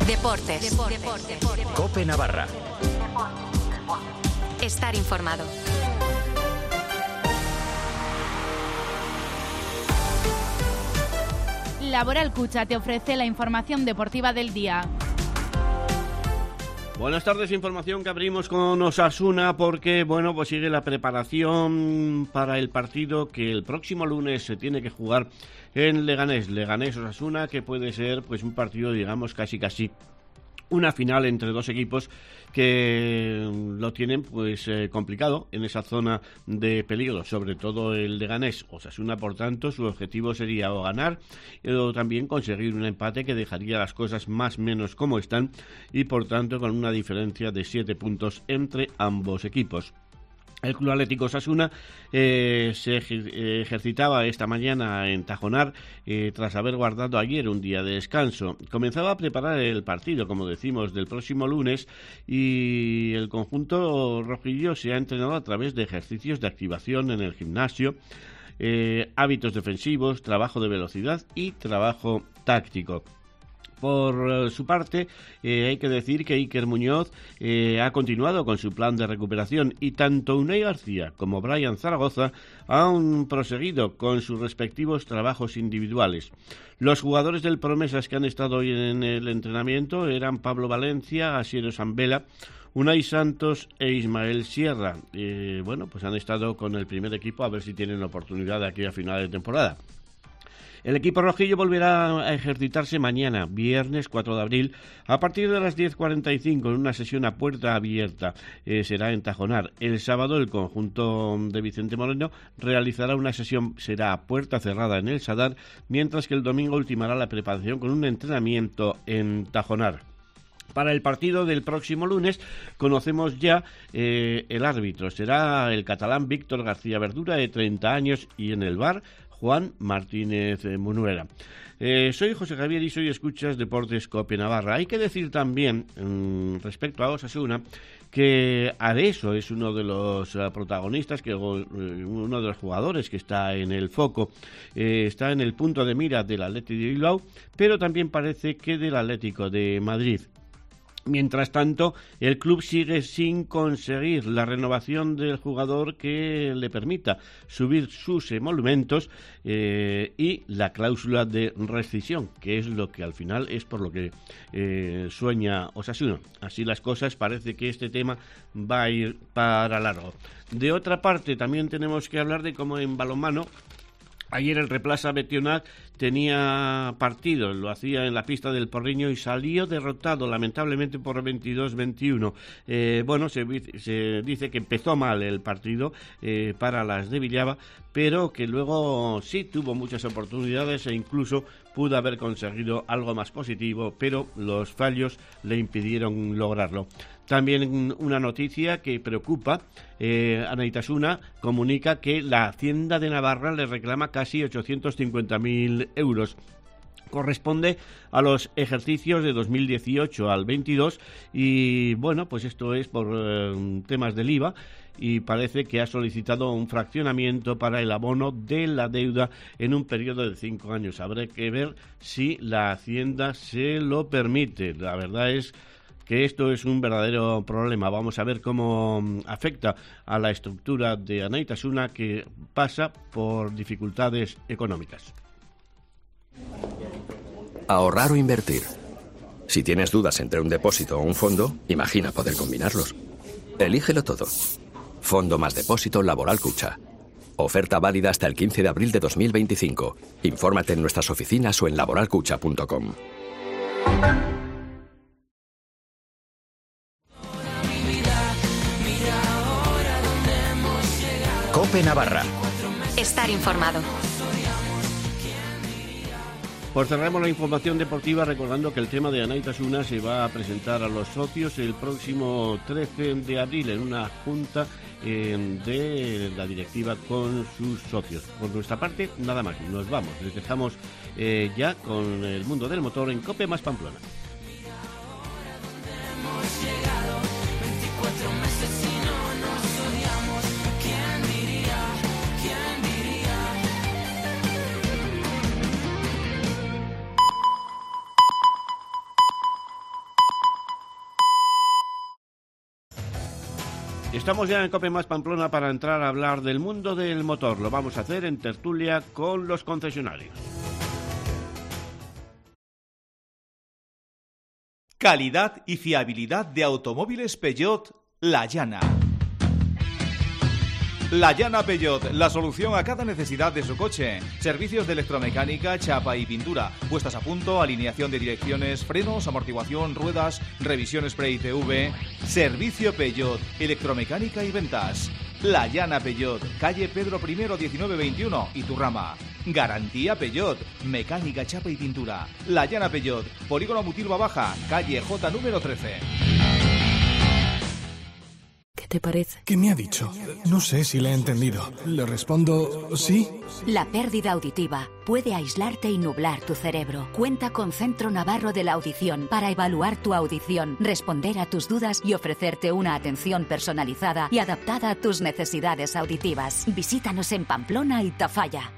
Deportes. COPE Navarra. Estar informado. Laboral Cucha te ofrece la información deportiva del día. Buenas tardes, información que abrimos con Osasuna porque, pues sigue la preparación para el partido que el próximo lunes se tiene que jugar en Leganés-Osasuna, que puede ser pues un partido, digamos, casi una final entre dos equipos que lo tienen pues complicado en esa zona de peligro, sobre todo el Leganés. Osasuna, por tanto, su objetivo sería o ganar o también conseguir un empate que dejaría las cosas más o menos como están y, por tanto, con una diferencia de 7 puntos entre ambos equipos. El Club Atlético Osasuna se ejercitaba esta mañana en Tajonar tras haber guardado ayer un día de descanso. Comenzaba a preparar el partido, como decimos, del próximo lunes, y el conjunto rojillo se ha entrenado a través de ejercicios de activación en el gimnasio, hábitos defensivos, trabajo de velocidad y trabajo táctico. Por su parte, hay que decir que Iker Muñoz ha continuado con su plan de recuperación y tanto Unai García como Brian Zaragoza han proseguido con sus respectivos trabajos individuales. Los jugadores del Promesas que han estado hoy en el entrenamiento eran Pablo Valencia, Asiero Sambela, Unai Santos e Ismael Sierra. Pues han estado con el primer equipo a ver si tienen oportunidad de aquí a final de temporada. El equipo rojillo volverá a ejercitarse mañana, viernes 4 de abril, a partir de las 10:45 en una sesión a puerta abierta. Será en Tajonar. El sábado el conjunto de Vicente Moreno realizará una sesión, será a puerta cerrada en el Sadar, mientras que el domingo ultimará la preparación con un entrenamiento en Tajonar. Para el partido del próximo lunes conocemos ya el árbitro. Será el catalán Víctor García Verdura, de 30 años, y en el VAR Juan Martínez Munuera. Soy José Javier y soy escuchas Deportes COPE Navarra. Hay que decir también, respecto a Osasuna, que Areso es uno de los protagonistas, uno de los jugadores que está en el foco, está en el punto de mira del Athletic de Bilbao, pero también parece que del Atlético de Madrid. Mientras tanto, el club sigue sin conseguir la renovación del jugador que le permita subir sus emolumentos y la cláusula de rescisión, que es lo que al final es por lo que sueña Osasuna. Así las cosas, parece que este tema va a ir para largo. De otra parte, también tenemos que hablar de cómo en balonmano ayer el Replaza Betionac tenía partido, lo hacía en la pista del Porriño y salió derrotado lamentablemente por 22-21. Se dice que empezó mal el partido para las de Villava, pero que luego sí tuvo muchas oportunidades e incluso pudo haber conseguido algo más positivo, pero los fallos le impidieron lograrlo. También una noticia que preocupa, Anaitasuna comunica que la Hacienda de Navarra le reclama casi 850.000 euros. Corresponde a los ejercicios de 2018 al 22 y pues esto es por temas del IVA y parece que ha solicitado un fraccionamiento para el abono de la deuda en un periodo de 5 años. Habrá que ver si la Hacienda se lo permite. La verdad es que esto es un verdadero problema. Vamos a ver cómo afecta a la estructura de Anaitasuna, que pasa por dificultades económicas. Ahorrar o invertir. Si tienes dudas entre un depósito o un fondo, imagina poder combinarlos. Elígelo todo. Fondo más depósito Laboral Cucha. Oferta válida hasta el 15 de abril de 2025. Infórmate en nuestras oficinas o en laboralcucha.com. COPE Navarra. Estar informado. Pues cerramos la información deportiva recordando que el tema de Anaitasuna se va a presentar a los socios el próximo 13 de abril en una junta de la directiva con sus socios. Por nuestra parte, nada más, nos vamos. Les dejamos ya con el mundo del motor en COPE más Pamplona. Estamos ya en Cope Más Pamplona para entrar a hablar del mundo del motor. Lo vamos a hacer en tertulia con los concesionarios. Calidad y fiabilidad de automóviles Peugeot La Llana. La Llana Peugeot, la solución a cada necesidad de su coche. Servicios de electromecánica, chapa y pintura, puestas a punto, alineación de direcciones, frenos, amortiguación, ruedas, revisión Spray ITV. Servicio Peugeot, electromecánica y ventas. La Llana Peugeot, calle Pedro I 1921, Iturrama. Garantía Peugeot, mecánica, chapa y pintura. La Llana Peugeot, Polígono Mutilva Baja, calle J número 13. ¿Qué te parece? ¿Qué me ha dicho? No sé si le he entendido. Le respondo sí. La pérdida auditiva puede aislarte y nublar tu cerebro. Cuenta con Centro Navarro de la Audición para evaluar tu audición, responder a tus dudas y ofrecerte una atención personalizada y adaptada a tus necesidades auditivas. Visítanos en Pamplona y Tafalla.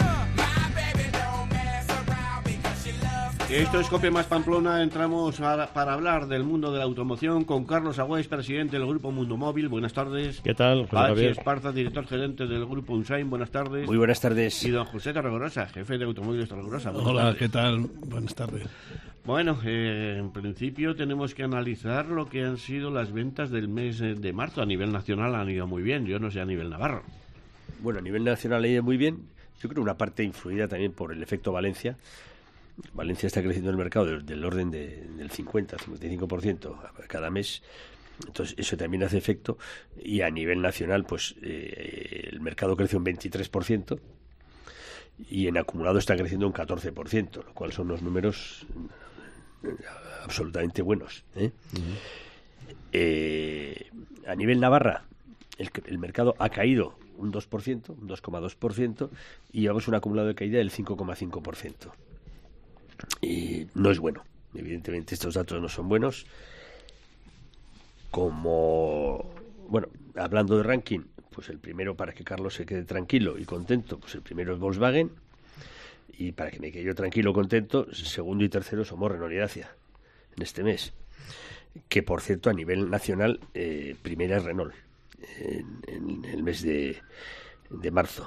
Esto es Cope Más Pamplona. Entramos para hablar del mundo de la automoción con Carlos Agüez, presidente del Grupo Mundo Móvil. Buenas tardes. ¿Qué tal, José Javier? Pachi Esparza, director gerente del Grupo Unsain. Buenas tardes. Muy buenas tardes. Y don José Torregrosa, jefe de Automóviles Torregrosa. Hola, tardes. ¿qué tal? Buenas tardes. Bueno, en principio tenemos que analizar lo que han sido las ventas del mes de marzo. A nivel nacional han ido muy bien, yo no sé a nivel navarro. Bueno, a nivel nacional ha ido muy bien. Yo creo una parte influida también por el efecto Valencia. Valencia está creciendo en el mercado del orden del 50-55% cada mes, entonces eso también hace efecto, y a nivel nacional pues el mercado creció un 23% y en acumulado está creciendo un 14%, lo cual son unos números absolutamente buenos, ¿eh? A nivel Navarra el mercado ha caído un 2%, un 2,2%, y llevamos un acumulado de caída del 5,5%. Y no es bueno, evidentemente estos datos no son buenos. Bueno, hablando de ranking, pues el primero, para que Carlos se quede tranquilo y contento, pues el primero es Volkswagen, y para que me quede yo tranquilo, contento, segundo y tercero somos Renault y Dacia en este mes, que por cierto a nivel nacional primera es Renault en el mes de marzo.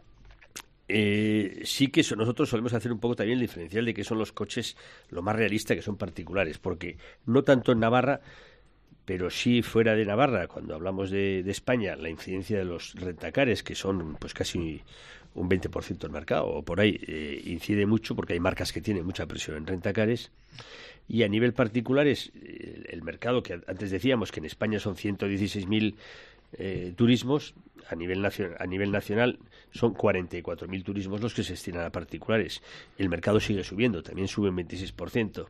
Sí que nosotros solemos hacer un poco también el diferencial de que son los coches lo más realista, que son particulares, porque no tanto en Navarra, pero sí fuera de Navarra, cuando hablamos de España, la incidencia de los rentacares, que son pues casi un 20% del mercado, o por ahí, incide mucho, porque hay marcas que tienen mucha presión en rentacares. Y a nivel particulares, el mercado que antes decíamos que en España son 116.000 turismos, a nivel nacional son 44.000 turismos los que se destinan a particulares. El mercado sigue subiendo, también sube un 26%.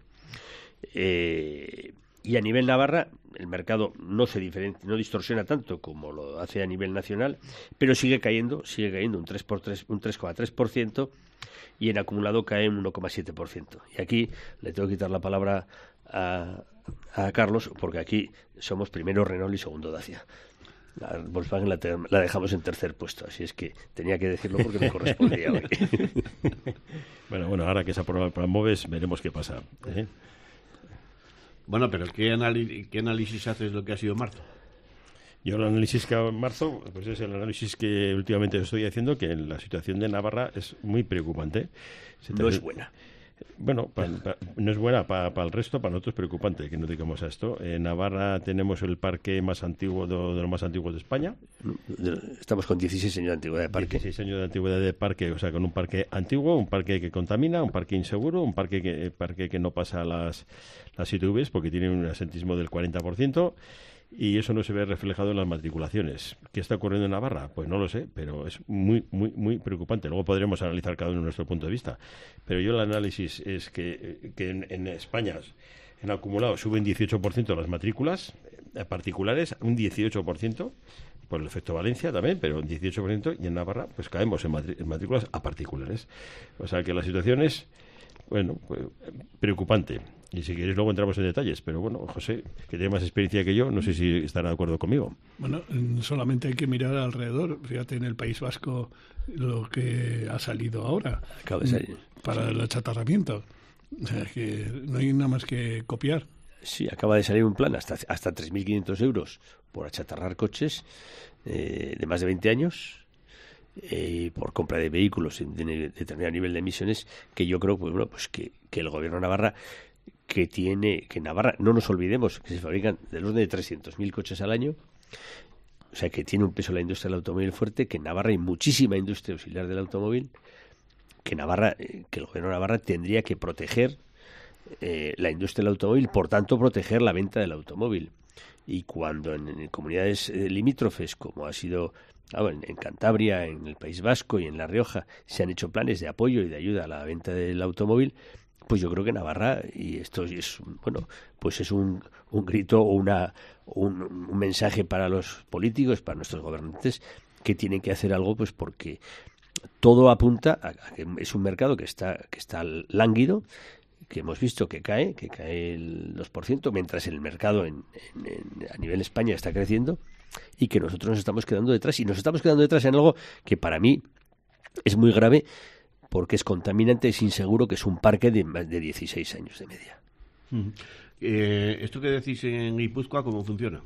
Y a nivel Navarra el mercado no distorsiona tanto como lo hace a nivel nacional, pero sigue cayendo un 3,3%, y en acumulado cae un 1,7%. Y aquí le tengo que quitar la palabra a Carlos, porque aquí somos primero Renault y segundo Dacia. La Volkswagen la dejamos en tercer puesto, así es que tenía que decirlo porque me correspondía hoy. Bueno, ahora que se aprueba el plan MOVES, veremos qué pasa, ¿eh? Bueno, pero ¿qué análisis haces de lo que ha sido marzo? Yo el análisis que hago en marzo, pues es el análisis que últimamente estoy haciendo, que la situación de Navarra es muy preocupante. No es buena. Bueno, no es buena para el resto, para nosotros es preocupante que no digamos a esto. En Navarra tenemos el parque más antiguo de los más antiguos de España. Estamos con 16 años de antigüedad de parque. 16 años de antigüedad de parque, o sea, con un parque antiguo, un parque que contamina, un parque inseguro, un parque que no pasa las ITVs porque tiene un asentismo del 40%. Y eso no se ve reflejado en las matriculaciones. ¿Qué está ocurriendo en Navarra? Pues no lo sé, pero es muy, muy, muy preocupante. Luego podremos analizar cada uno nuestro punto de vista. Pero yo el análisis es que en España, en acumulado, suben 18% las matrículas particulares, un 18%, por el efecto Valencia también, pero un 18%, y en Navarra pues caemos en matrículas a particulares. O sea que la situación es, bueno, pues, preocupante. Y si queréis luego entramos en detalles, pero bueno, José, que tiene más experiencia que yo, no sé si estará de acuerdo conmigo. Bueno, solamente hay que mirar alrededor. Fíjate en el País Vasco lo que ha salido ahora para el achatarramiento. O sea, que no hay nada más que copiar. Sí, acaba de salir un plan hasta 3.500 euros por achatarrar coches de más de 20 años, por compra de vehículos en determinado nivel de emisiones, que yo creo que el gobierno de Navarra, que Navarra, no nos olvidemos, que se fabrican del orden de 300.000 coches al año, o sea, que tiene un peso en la industria del automóvil fuerte, que en Navarra hay muchísima industria auxiliar del automóvil, que el gobierno de Navarra tendría que proteger la industria del automóvil, por tanto proteger la venta del automóvil. Y cuando en comunidades limítrofes, como ha sido en Cantabria, en el País Vasco y en La Rioja, se han hecho planes de apoyo y de ayuda a la venta del automóvil, pues yo creo que Navarra, y esto es pues es un grito o un mensaje para los políticos, para nuestros gobernantes, que tienen que hacer algo, pues porque todo apunta a que es un mercado que está lánguido, que hemos visto que cae el 2%, mientras el mercado a nivel España está creciendo, y que nosotros nos estamos quedando detrás, y nos estamos quedando detrás en algo que para mí es muy grave, porque es contaminante, es inseguro, que es un parque de más de 16 años de media. ¿Esto que decís en Guipúzcoa, cómo funciona?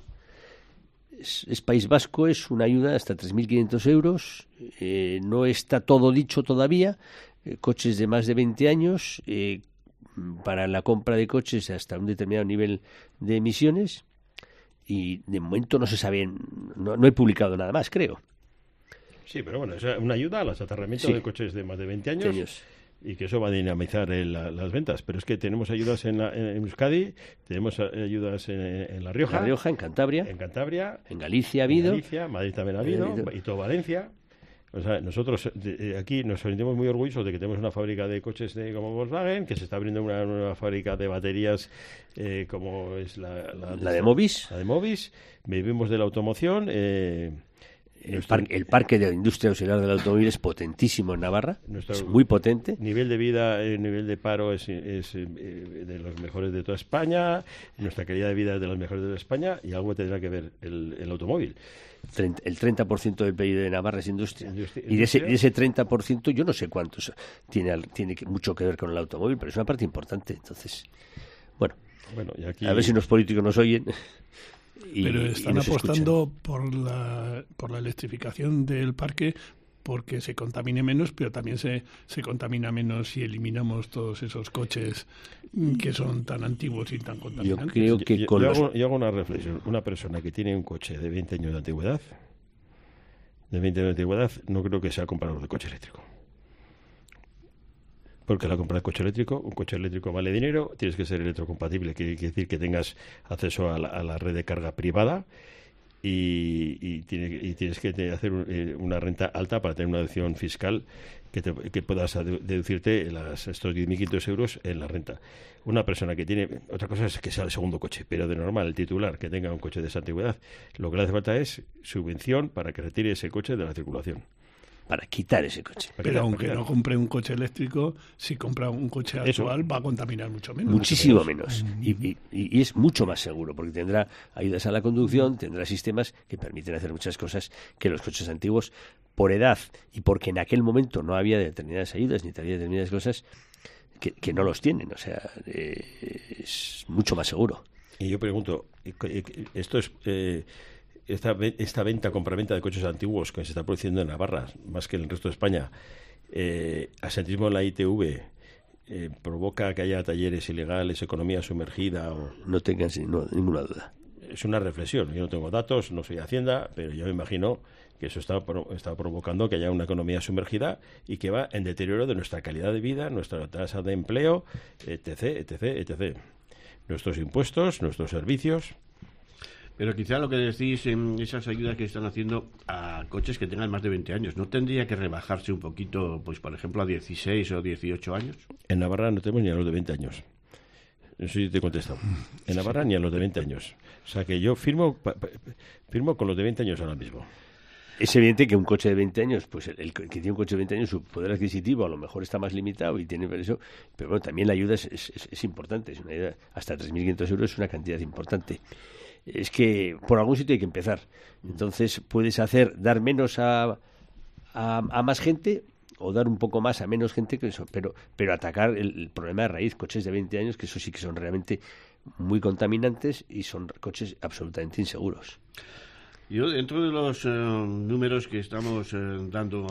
Es País Vasco, es una ayuda hasta 3.500 euros, no está todo dicho todavía, coches de más de 20 años, para la compra de coches hasta un determinado nivel de emisiones, y de momento no se sabe, no he publicado nada más, creo. Sí, pero bueno, es una ayuda al achatarramiento de coches de más de 20 años. Y que eso va a dinamizar las ventas. Pero es que tenemos ayudas en Euskadi, tenemos ayudas en La Rioja. En La Rioja, en Cantabria. En Galicia ha habido. En Galicia, Madrid también ha habido. Y todo Valencia. O sea, nosotros aquí nos sentimos muy orgullosos de que tenemos una fábrica de coches como Volkswagen, que se está abriendo una nueva fábrica de baterías como es la de Movis. La de Movis. Vivimos de la automoción. El parque de industria auxiliar del automóvil es potentísimo en Navarra, es muy potente. Nivel de vida, nivel de paro es de los mejores de toda España, nuestra calidad de vida es de las mejores de toda España, y algo tendrá que ver el automóvil. El 30% del PIB de Navarra es industria. Y de ese 30%, yo no sé cuántos tiene mucho que ver con el automóvil, pero es una parte importante. Entonces, bueno y aquí, a ver si los políticos nos oyen. Pero están apostando por la electrificación del parque, porque se contamine menos, pero también se contamina menos si eliminamos todos esos coches que son tan antiguos y tan contaminantes. Yo creo que yo hago una reflexión. Una persona que tiene un coche de 20 años de antigüedad, no creo que sea comprador de coche eléctrico. Porque la compra de un coche eléctrico vale dinero, tienes que ser electrocompatible, quiere decir que tengas acceso a la red de carga privada, y tienes que hacer una renta alta para tener una deducción fiscal que puedas deducirte estos 10.500 euros en la renta. Una persona que tiene, otra cosa es que sea el segundo coche, pero de normal, el titular que tenga un coche de esa antigüedad, lo que le hace falta es subvención para que retire ese coche de la circulación. Para quitar ese coche. Pero aunque no compre un coche eléctrico, si compra un coche actual va a contaminar mucho menos. Muchísimo menos. Y es mucho más seguro, porque tendrá ayudas a la conducción, tendrá sistemas que permiten hacer muchas cosas que los coches antiguos, por edad y porque en aquel momento no había determinadas ayudas ni había determinadas cosas, que no los tienen. O sea, es mucho más seguro. Y yo pregunto, esto es... Esta compraventa de coches antiguos que se está produciendo en Navarra, más que en el resto de España, asentismo en la ITV, provoca que haya talleres ilegales, economía sumergida. No tengas ninguna duda. Es una reflexión. Yo no tengo datos, no soy Hacienda, pero yo me imagino que eso está provocando que haya una economía sumergida y que va en deterioro de nuestra calidad de vida, nuestra tasa de empleo, etc. Nuestros impuestos, nuestros servicios. Pero quizá lo que decís en esas ayudas que están haciendo a coches que tengan más de 20 años, ¿no tendría que rebajarse un poquito, pues por ejemplo, a 16 o 18 años? En Navarra no tenemos ni a los de 20 años. Eso sí te he contestado. En Navarra ni a los de 20 años. O sea que yo firmo con los de 20 años ahora mismo. Es evidente que un coche de 20 años, pues el que tiene un coche de 20 años, su poder adquisitivo a lo mejor está más limitado y tiene eso, pero bueno, también la ayuda es importante. Es una ayuda, hasta 3.500 euros es una cantidad importante. Es que por algún sitio hay que empezar. Entonces puedes dar menos a más gente o dar un poco más a menos gente, que eso, pero atacar el problema de raíz, coches de 20 años, que eso sí que son realmente muy contaminantes y son coches absolutamente inseguros. Yo, dentro de los números que estamos dando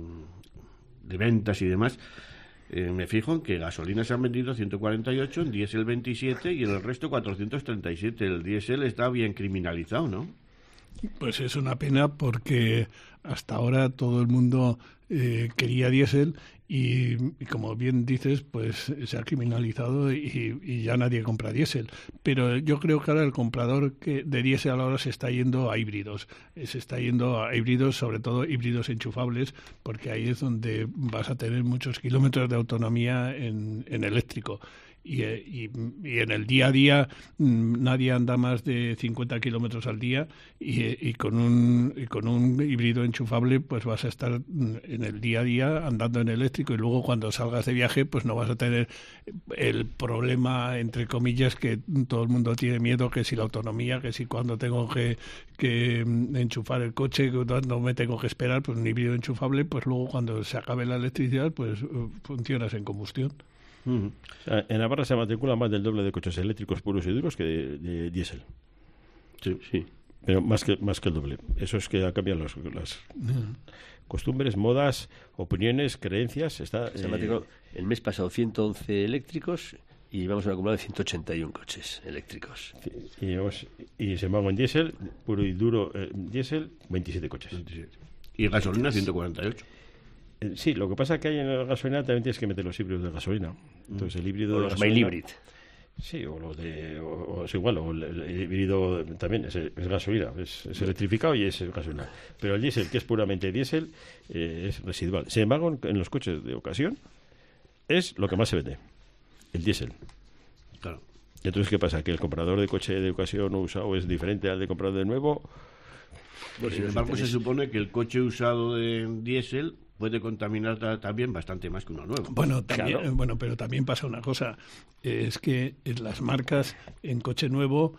de ventas y demás, me fijo en que gasolina se han vendido 148, en diésel 27 y en el resto 437. El diésel está bien criminalizado, ¿no? Pues es una pena porque hasta ahora todo el mundo quería diésel y como bien dices, pues se ha criminalizado y ya nadie compra diésel. Pero yo creo que ahora el comprador de diésel ahora se está yendo a híbridos. Se está yendo a híbridos, sobre todo híbridos enchufables, porque ahí es donde vas a tener muchos kilómetros de autonomía en eléctrico. Y en el día a día nadie anda más de 50 kilómetros al día y con un híbrido enchufable pues vas a estar en el día a día andando en eléctrico y luego cuando salgas de viaje pues no vas a tener el problema entre comillas que todo el mundo tiene miedo, que si la autonomía, que si cuando tengo que enchufar el coche, cuando me tengo que esperar, pues un híbrido enchufable pues luego cuando se acabe la electricidad pues funcionas en combustión. O sea, en Navarra se matricula más del doble de coches eléctricos puros y duros que de diésel. Sí. Pero más que el doble. Eso es que ha cambiado las costumbres, modas, opiniones, creencias. Se matriculó el mes pasado 111 eléctricos y llevamos un acumulado de 181 coches eléctricos. Y se embargo en diésel, puro y duro diésel, 27 coches. 27. Y gasolina 148. Sí, lo que pasa es que hay en la gasolina también tienes que meter los híbridos de gasolina. Entonces el híbrido o de los gasolina, mild hybrid. Sí, o los de o es igual, o el híbrido también es gasolina, es electrificado y es gasolina. Pero el diésel, que es puramente diésel, es residual. Sin embargo, en los coches de ocasión es lo que más se vende, el diésel. Claro. Y entonces, ¿qué pasa? Que el comprador de coche de ocasión o usado es diferente al de comprador de nuevo. Pues sin embargo, se supone que el coche usado de diésel puede contaminar también bastante más que uno nuevo. Bueno, también, claro. Pero también pasa una cosa, es que las marcas en coche nuevo,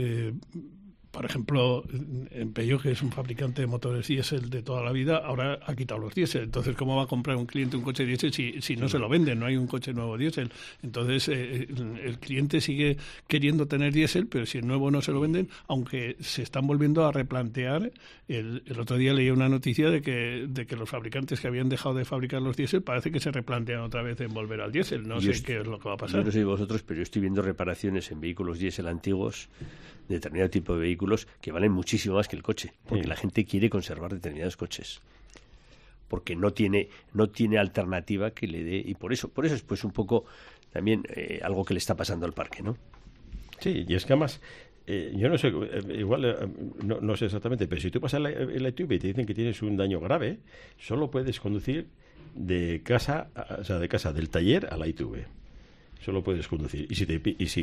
por ejemplo, en Peugeot, que es un fabricante de motores diésel de toda la vida, ahora ha quitado los diésel. Entonces, ¿cómo va a comprar un cliente un coche diésel si no se lo venden? No hay un coche nuevo diésel. Entonces, el cliente sigue queriendo tener diésel, pero si el nuevo no se lo venden, aunque se están volviendo a replantear. El otro día leí una noticia de que los fabricantes que habían dejado de fabricar los diésel parece que se replantean otra vez en volver al diésel. No sé qué es lo que va a pasar. Yo no sé vosotros, pero yo estoy viendo reparaciones en vehículos diésel antiguos, de determinado tipo de vehículos, que valen muchísimo más que el coche, porque la gente quiere conservar determinados coches, porque no tiene alternativa que le dé, y por eso es pues un poco también algo que le está pasando al parque, ¿no? Sí, y es que además yo no sé, igual no sé exactamente, pero si tú pasas la ITV y te dicen que tienes un daño grave, solo puedes conducir de casa, del taller a la ITV. Solo puedes conducir. Y si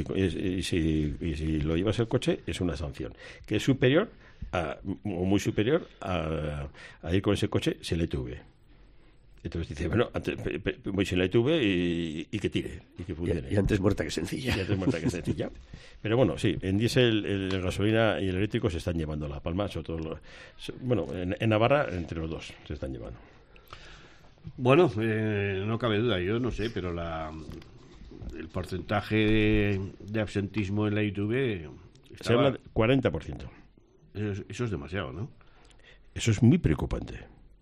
lo llevas el coche, es una sanción. Que es superior, o muy superior, a ir con ese coche sin la ITV. Entonces dice, bueno, antes voy sin la ITV y que tire, y que funcione. Y antes muerta que sencilla. Pero bueno, sí, en diésel, el gasolina y el eléctrico se están llevando la palma, sobre todo en Navarra, entre los dos se están llevando. Bueno, no cabe duda, yo no sé, pero el porcentaje de absentismo en la ITV se habla de 40%. Eso es demasiado, ¿no? Eso es muy preocupante.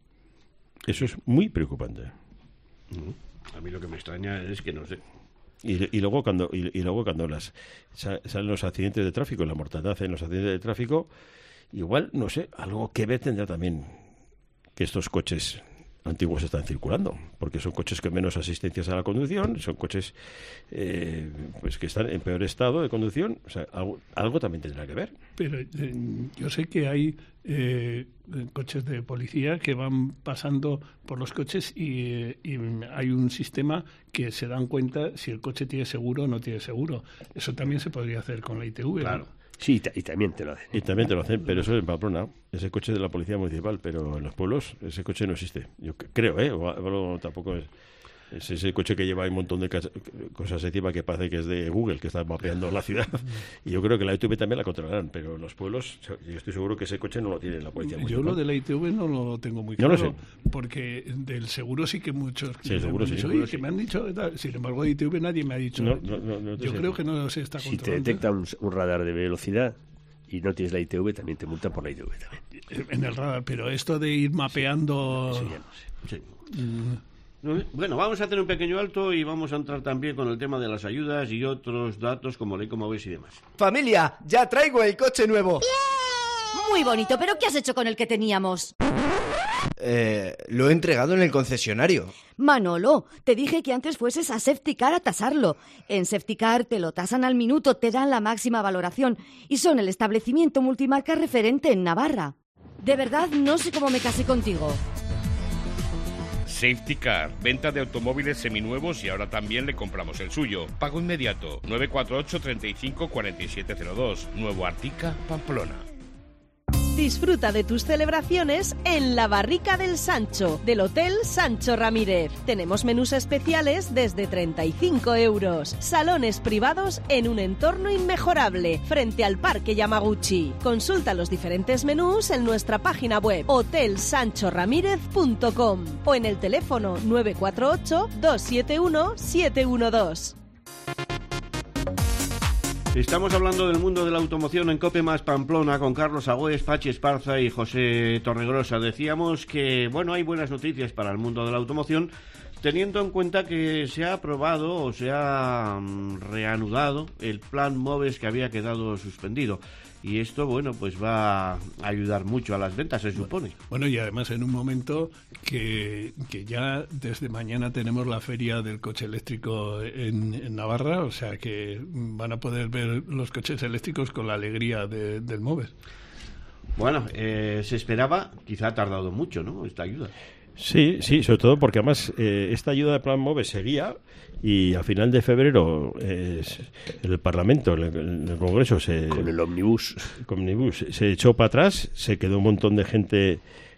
A mí lo que me extraña es que no sé. Y luego cuando salen los accidentes de tráfico, la mortandad en los accidentes de tráfico, igual, no sé, algo que ver tendrá también que estos coches antiguos están circulando, porque son coches con menos asistencias a la conducción, son coches pues que están en peor estado de conducción, o sea, algo también tendrá que ver. Pero yo sé que hay coches de policía que van pasando por los coches y hay un sistema que se dan cuenta si el coche tiene seguro o no tiene seguro. Eso también se podría hacer con la ITV, claro. ¿no? Sí, y también te lo hacen. Y también te lo hacen, pero eso es en Pamplona. Ese coche de la policía municipal, pero en los pueblos ese coche no existe. Yo creo, o tampoco es. Es ese coche que lleva un montón de cosas encima que parece que es de Google, que está mapeando la ciudad. Y yo creo que la ITV también la controlarán, pero en los pueblos yo estoy seguro que ese coche no lo tiene la policía municipal. Yo lo de la ITV no lo tengo muy claro. No lo sé. Porque del seguro sí que muchos que me han dicho, sin embargo de ITV nadie me ha dicho. Yo creo que no se está controlando. Si te detecta un radar de velocidad y no tienes la ITV, también te multan por la ITV también. En el radar, pero esto de ir mapeando... Eso ya no sé. Sí. Bueno, vamos a hacer un pequeño alto y vamos a entrar también con el tema de las ayudas y otros datos como ley, como ves y demás. Familia, ya traigo el coche nuevo. Muy bonito, pero ¿qué has hecho con el que teníamos? Lo he entregado en el concesionario. Manolo, te dije que antes fueses a Safetycar a tasarlo. En Safetycar te lo tasan al minuto, te dan la máxima valoración y son el establecimiento multimarca referente en Navarra. De verdad, no sé cómo me casé contigo. Safetycar, venta de automóviles seminuevos y ahora también le compramos el suyo. Pago inmediato, 948 35 4702, Nuevo Artica, Pamplona. Disfruta de tus celebraciones en la Barrica del Sancho, del Hotel Sancho Ramírez. Tenemos menús especiales desde 35 €. Salones privados en un entorno inmejorable, frente al Parque Yamaguchi. Consulta los diferentes menús en nuestra página web hotelsanchoramírez.com o en el teléfono 948 271 712. Estamos hablando del mundo de la automoción en COPE más Pamplona con Carlos Agüez, Pachi Esparza y José Torregrosa. Decíamos que, bueno, hay buenas noticias para el mundo de la automoción, teniendo en cuenta que se ha aprobado o se ha reanudado el plan MOVES que había quedado suspendido. Y esto, bueno, pues va a ayudar mucho a las ventas, se supone. Bueno, y además en un momento que ya desde mañana tenemos la feria del coche eléctrico en Navarra, o sea que van a poder ver los coches eléctricos con la alegría del MOVES. Bueno, se esperaba, quizá ha tardado mucho, ¿no?, esta ayuda. Sí, sobre todo porque además esta ayuda de Plan MOVES seguía y a final de febrero el Parlamento, el Congreso con el Omnibus se echó para atrás, se quedó un montón de gente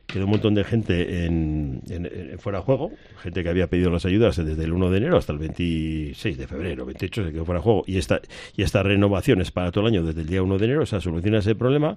en fuera de juego, gente que había pedido las ayudas desde el 1 de enero hasta el 26 de febrero, 28 se quedó fuera de juego y esta renovación es para todo el año desde el día 1 de enero, o sea, soluciona ese problema.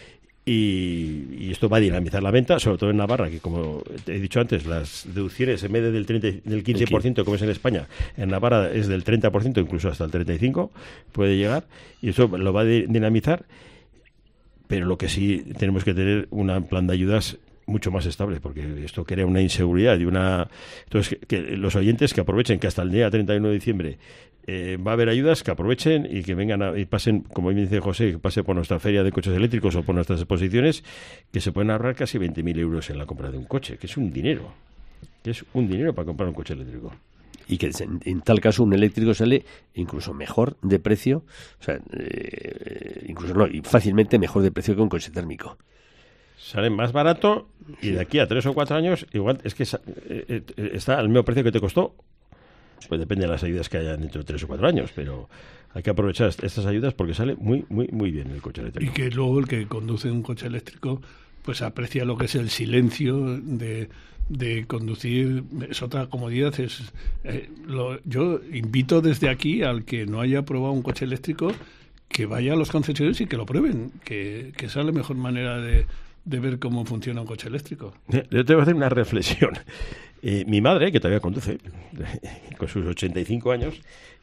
Y esto va a dinamizar la venta, sobre todo en Navarra, que como te he dicho antes, las deducciones en vez del 15%, como es en España, en Navarra es del 30%, incluso hasta el 35% puede llegar, y eso lo va a dinamizar, pero lo que sí tenemos que tener un plan de ayudas mucho más estable, porque esto crea una inseguridad y entonces que los oyentes que aprovechen que hasta el día 31 de diciembre va a haber ayudas, que aprovechen y que vengan y pasen, como me dice José, que pase por nuestra feria de coches eléctricos o por nuestras exposiciones, que se pueden ahorrar casi 20.000 € en la compra de un coche, que es un dinero para comprar un coche eléctrico. Y que en tal caso un eléctrico sale incluso mejor de precio, o sea, y fácilmente mejor de precio que un coche térmico. Sale más barato y de aquí a 3 o 4 años igual es que está al mismo precio que te costó. Pues depende de las ayudas que hayan dentro de 3 o 4 años, pero hay que aprovechar estas ayudas porque sale muy, muy, muy bien el coche eléctrico. Y que luego el que conduce un coche eléctrico pues aprecia lo que es el silencio de conducir, es otra comodidad. Yo invito desde aquí al que no haya probado un coche eléctrico que vaya a los concesionarios y que lo prueben, que esa es la mejor manera de ver cómo funciona un coche eléctrico. Yo te voy a hacer una reflexión. Mi madre, que todavía conduce, con sus 85 años,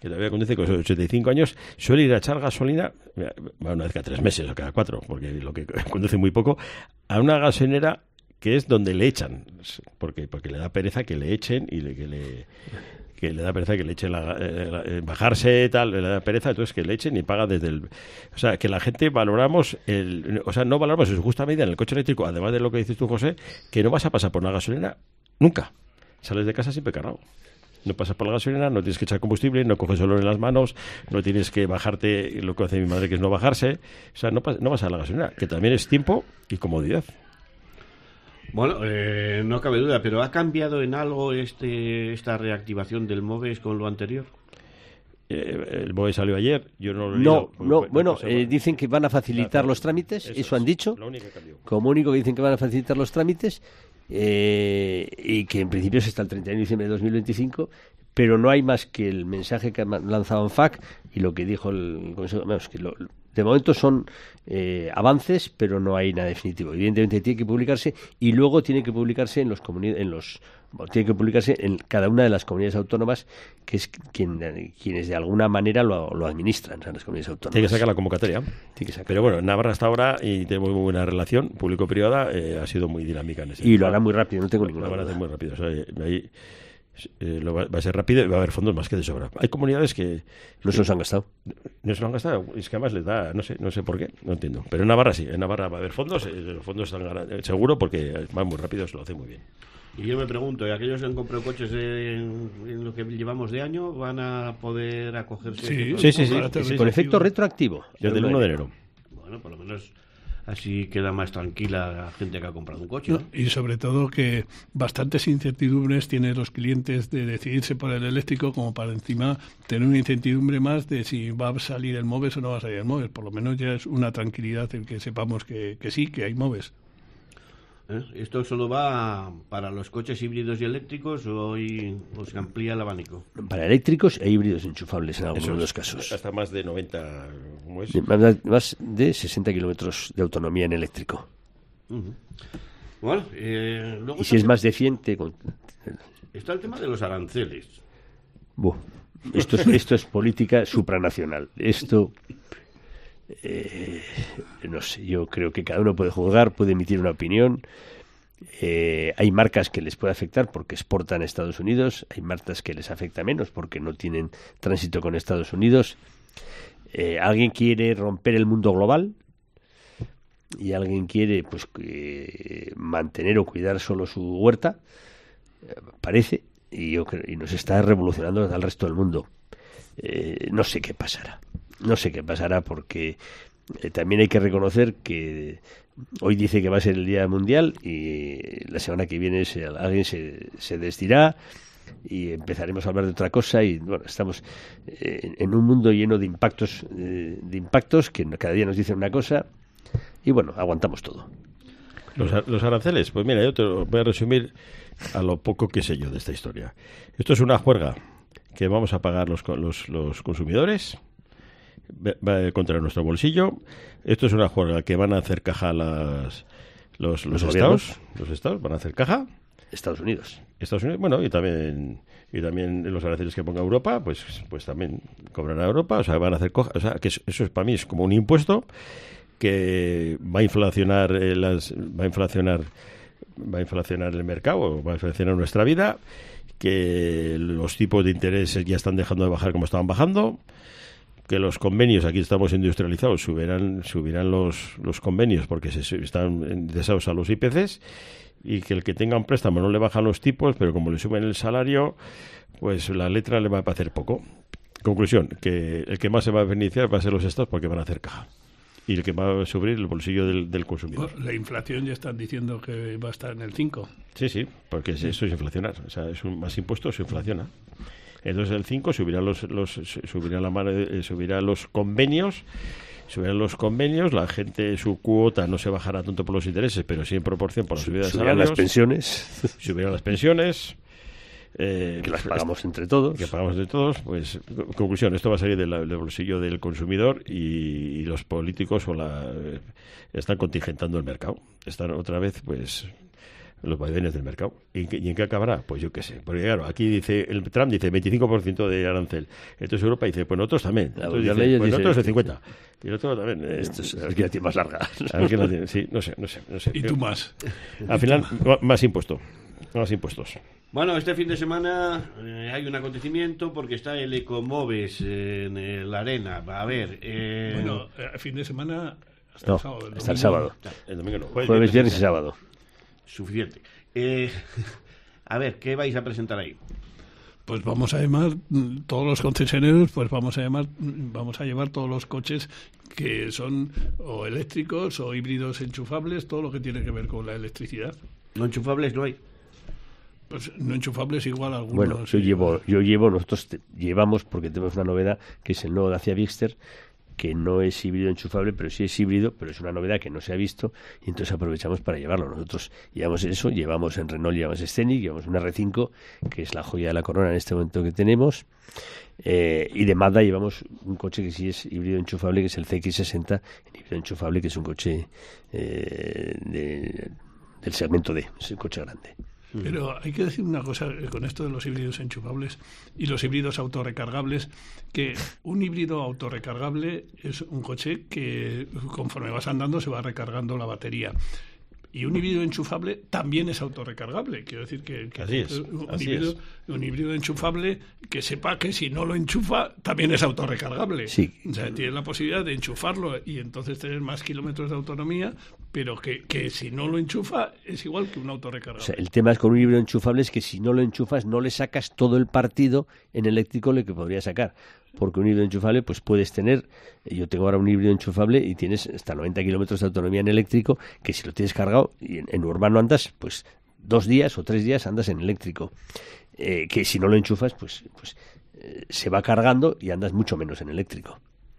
suele ir a echar gasolina, una vez cada 3 meses o cada 4, porque lo que conduce muy poco, a una gasolinera que es donde le echan, porque le da pereza que le echen y que le da pereza que le echen bajarse, tal, le da pereza, entonces que le echen y paga desde el... O sea, que la gente valoramos no valoramos en su justa medida en el coche eléctrico, además de lo que dices tú, José, que no vas a pasar por una gasolina nunca. Sales de casa siempre cargado. No pasas por la gasolina, no tienes que echar combustible, no coges olor en las manos, no tienes que bajarte, lo que hace mi madre, que es no bajarse. O sea, no vas a la gasolina, que también es tiempo y comodidad. Bueno, no cabe duda, pero ¿ha cambiado en algo esta reactivación del MOVES con lo anterior? El MOVES salió ayer, yo no lo he leído. Dicen que van a facilitar los trámites, eso han dicho. Lo único que cambió. Como único que dicen que van a facilitar los trámites, y que en principio es hasta el 31 de diciembre de 2025, pero no hay más que el mensaje que ha lanzado ANFAC y lo que dijo el Consejo. De momento son avances, pero no hay nada definitivo. Evidentemente tiene que publicarse y luego tiene que publicarse tiene que publicarse en cada una de las comunidades autónomas, que es quienes de alguna manera lo administran, o sea, las comunidades autónomas. Tiene que sacar la convocatoria. Pero bueno, Navarra hasta ahora, y tenemos muy buena relación público-privada, ha sido muy dinámica en ese y lo hará muy rápido, no tengo ninguna duda. Lo van a hacer muy rápido. O sea, ahí va a ser rápido y va a haber fondos más que de sobra. Hay comunidades que no se los han gastado. No se lo han gastado. Es que además les da, no sé por qué, no entiendo. Pero en Navarra sí, en Navarra va a haber fondos. Los fondos están seguro porque van muy rápido, se lo hacen muy bien. Y yo me pregunto, ¿y aquellos que han comprado coches en lo que llevamos de año van a poder acogerse? Sí. Con efecto retroactivo. Desde el 1 de enero. Bueno, por lo menos así queda más tranquila la gente que ha comprado un coche, ¿no? Y sobre todo que bastantes incertidumbres tienen los clientes de decidirse por el eléctrico, como para encima tener una incertidumbre más de si va a salir el MOVES o no va a salir el MOVES. Por lo menos ya es una tranquilidad el que sepamos que sí, que hay MOVES. ¿Esto solo va para los coches híbridos y eléctricos o se amplía el abanico? Para eléctricos e híbridos enchufables en algunos de los casos. Hasta más de 90... ¿cómo es? Más de 60 kilómetros de autonomía en eléctrico. Uh-huh. Bueno, luego y si es más de 100... Está el tema de los aranceles. Esto es política supranacional. Esto... no sé, yo creo que cada uno puede juzgar, puede emitir una opinión. Hay marcas que les puede afectar porque exportan a Estados Unidos, hay marcas que les afecta menos porque no tienen tránsito con Estados Unidos. Alguien quiere romper el mundo global y alguien quiere pues mantener o cuidar solo su huerta, parece, y nos está revolucionando al resto del mundo. No sé qué pasará. No sé qué pasará porque también hay que reconocer que hoy dice que va a ser el Día Mundial y la semana que viene alguien se desdirá y empezaremos a hablar de otra cosa y bueno, estamos en un mundo lleno de impactos que cada día nos dicen una cosa y bueno, aguantamos todo. Los aranceles, pues mira, yo te lo voy a resumir a lo poco que sé yo de esta historia. Esto es una juerga que vamos a pagar los consumidores contra nuestro bolsillo. Esto es una juerga que van a hacer caja los estados. Los estados van a hacer caja. Estados Unidos, bueno, y también los aranceles que ponga Europa, pues también cobrará Europa, o sea, van a hacer caja, o sea, que eso es para mí es como un impuesto que va a inflacionar el mercado, va a inflacionar nuestra vida, que los tipos de interés ya están dejando de bajar como estaban bajando, que los convenios, aquí estamos industrializados, subirán los convenios porque están indexados a los IPCs y que el que tenga un préstamo no le bajan los tipos, pero como le suben el salario, pues la letra le va a parecer poco. Conclusión, que el que más se va a beneficiar va a ser los estados porque van a hacer caja. Y el que va a subir el bolsillo del consumidor. Pues la inflación ya están diciendo que va a estar en el 5. Sí, porque eso es inflacionar. O sea, es más impuestos, se inflaciona. Entonces el 5 subirá los convenios, la gente, su cuota no se bajará tanto por los intereses, pero sí en proporción por la subida de salarios. Subirán las pensiones. Que las pagamos entre todos. Pues, conclusión, esto va a salir del bolsillo del consumidor y los políticos están contingentando el mercado. Están otra vez, pues... los vaivenes del mercado. ¿Y en qué acabará? Pues yo qué sé. Porque claro, aquí Trump dice 25% de arancel. Entonces Europa dice, pues nosotros también. Nosotros el 50%. Y nosotros también. Esto es la tiene más larga. Sí, no sé. ¿Y tú más? Al final, más impuestos. Bueno, este fin de semana hay un acontecimiento porque está el Ecomoves en la arena. A ver... Bueno, el fin de semana hasta el sábado. Hasta el sábado. El domingo no. Jueves, viernes y sábado. Suficiente. A ver, ¿qué vais a presentar ahí? Pues vamos a llamar todos los concesionarios, pues vamos a llevar todos los coches que son o eléctricos o híbridos enchufables, todo lo que tiene que ver con la electricidad. ¿No enchufables no hay? Pues no enchufables igual algunos. Bueno, nosotros llevamos porque tenemos una novedad que es el nuevo Dacia Bigster, que no es híbrido enchufable, pero sí es híbrido, pero es una novedad que no se ha visto, y entonces aprovechamos para llevarlo. Nosotros llevamos eso, llevamos en Renault, llevamos Scenic, llevamos una R5, que es la joya de la corona en este momento que tenemos, y de Mazda llevamos un coche que sí es híbrido enchufable, que es el CX-60, híbrido enchufable, que es un coche del segmento D, es el coche grande. Pero hay que decir una cosa con esto de los híbridos enchufables y los híbridos autorrecargables, que un híbrido autorrecargable es un coche que conforme vas andando se va recargando la batería. Y un híbrido enchufable también es autorrecargable. Quiero decir que un híbrido enchufable que sepa que si no lo enchufa también es autorrecargable. Sí. O sea, tiene la posibilidad de enchufarlo y entonces tener más kilómetros de autonomía, pero que si no lo enchufa es igual que un autorrecargable. O sea, el tema es con un híbrido enchufable es que si no lo enchufas no le sacas todo el partido en eléctrico lo que podría sacar. Porque un híbrido enchufable, pues puedes tener, yo tengo ahora un híbrido enchufable y tienes hasta 90 kilómetros de autonomía en eléctrico, que si lo tienes cargado y en urbano andas, pues 2 días o 3 días andas en eléctrico. Que si no lo enchufas, pues se va cargando y andas mucho menos en eléctrico.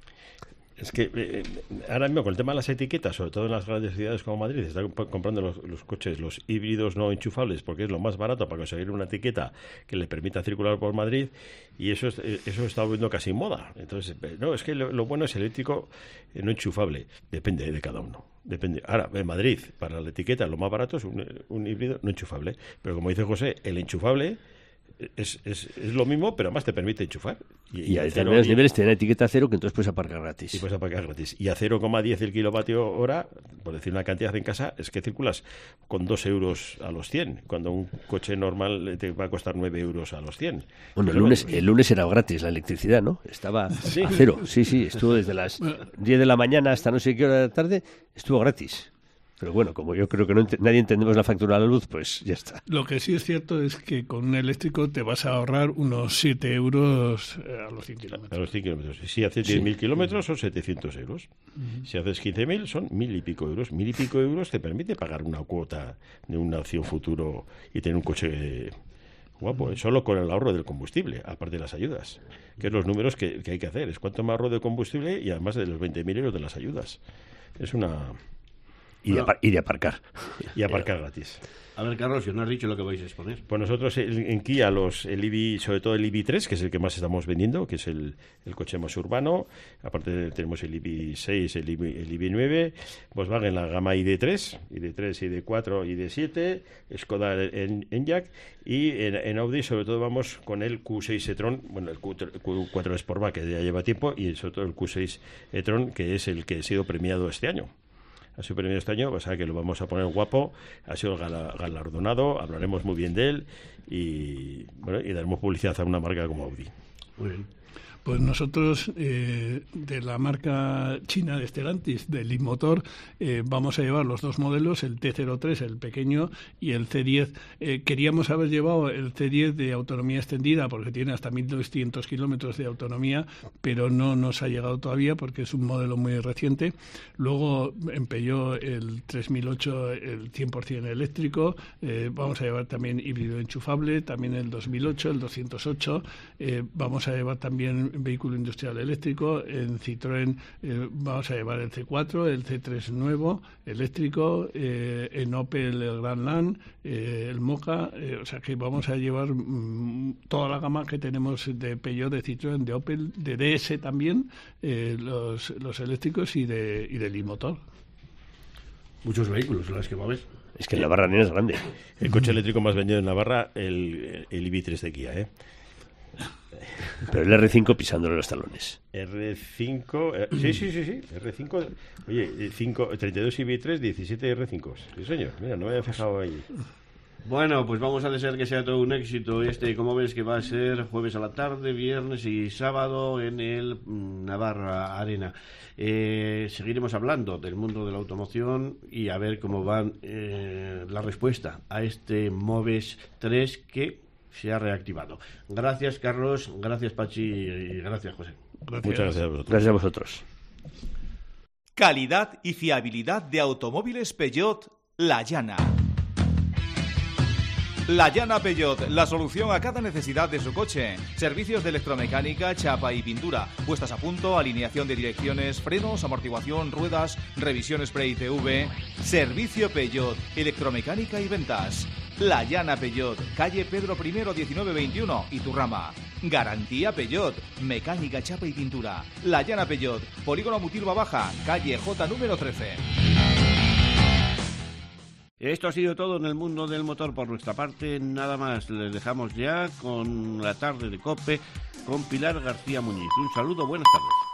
Es que ahora mismo con el tema de las etiquetas, sobre todo en las grandes ciudades como Madrid, están comprando los coches, los híbridos no enchufables, porque es lo más barato para conseguir una etiqueta que le permita circular por Madrid, y eso está volviendo casi moda. Entonces, no, es que lo bueno es eléctrico no enchufable. Depende de cada uno. Depende. Ahora, en Madrid, para la etiqueta, lo más barato es un híbrido no enchufable. Pero como dice José, el enchufable es lo mismo, pero además te permite enchufar. Y a determinados niveles te dan etiqueta 0, que entonces puedes aparcar gratis. Y puedes aparcar gratis. Y a 0,10 el kilovatio hora, por decir una cantidad en casa, es que circulas con 2 euros a los 100, cuando un coche normal te va a costar 9 euros a los 100. Bueno, el lunes era gratis la electricidad, ¿no? Estaba a 0. Sí, estuvo desde las 10 de la mañana hasta no sé qué hora de la tarde, estuvo gratis. Pero bueno, como yo creo que nadie entendemos la factura de la luz, pues ya está. Lo que sí es cierto es que con un eléctrico te vas a ahorrar unos 7 euros a los 100 kilómetros. A los 100 kilómetros. Si haces 10.000 kilómetros son 700 euros. Si haces 15.000 son 1.000 y pico euros. 1.000 y pico euros te permite pagar una cuota de una opción futuro y tener un coche guapo, solo con el ahorro del combustible, aparte de las ayudas, que es los números que hay que hacer. Es cuánto me ahorro de combustible y además de los 20.000 euros de las ayudas. Es una... Y de aparcar. Y aparcar gratis. A ver, Carlos, no has dicho lo que vais a exponer. Pues nosotros en Kia, el EV, sobre todo el EV3, que es el que más estamos vendiendo, que es el coche más urbano. Aparte tenemos el EV6, el EV9, Volkswagen la gama ID3, ID4, ID7, Skoda Enyaq, y en Audi sobre todo vamos con el Q6 e-tron, bueno, el Q4 Sportback, que ya lleva tiempo, y sobre todo el Q6 e-tron, que es el que ha sido premiado este año. Ha sido premiado este año, o sea que lo vamos a poner guapo, ha sido galardonado, hablaremos muy bien de él y daremos publicidad a una marca como Audi. Muy bien. Pues nosotros, de la marca china de Stellantis, de Leapmotor, vamos a llevar los 2 modelos, el T03, el pequeño, y el C10. Queríamos haber llevado el C10 de autonomía extendida, porque tiene hasta 1.200 kilómetros de autonomía, pero no nos ha llegado todavía, porque es un modelo muy reciente. Luego, en Peugeot, el 3008, el 100% eléctrico. Vamos a llevar también híbrido enchufable, también el 2008, el 208. Vamos a llevar también vehículo industrial eléctrico. En Citroën vamos a llevar el C4, el C3 nuevo eléctrico, en Opel el Grandland, el Mocha, o sea que vamos a llevar toda la gama que tenemos de Peugeot, de Citroën, de Opel, de DS también, los eléctricos y de Leapmotor. Muchos vehículos, las que va a ver. Es que en Navarra no es grande. El coche eléctrico más vendido en Navarra, el EV3 de Kia, Pero el R5 pisándole los talones. R5, sí. R5, oye, 32 EV3, 17 R5. Sí, señor. Mira, no me había fijado ahí. Bueno, pues vamos a desear que sea todo un éxito como ves, que va a ser jueves a la tarde, viernes y sábado en el Navarra Arena. Seguiremos hablando del mundo de la automoción y a ver cómo va la respuesta a este Moves 3 que se ha reactivado. Gracias, Carlos, gracias, Pachi, y gracias, José. Gracias. Muchas gracias a vosotros. Gracias a vosotros. Calidad y fiabilidad de automóviles Peugeot La Llana. La Llana Peugeot, la solución a cada necesidad de su coche. Servicios de electromecánica, chapa y pintura. Puestas a punto, alineación de direcciones, frenos, amortiguación, ruedas, revisiones pre-ITV. Servicio Peugeot, electromecánica y ventas. La Llana Peugeot, calle Pedro I 1921, Iturrama. Garantía Peugeot, mecánica, chapa y pintura. La Llana Peugeot, Polígono Mutilva Baja, calle J número 13. Esto ha sido todo en el mundo del motor por nuestra parte, nada más. Les dejamos ya con la tarde de COPE con Pilar García Muñiz. Un saludo, buenas tardes.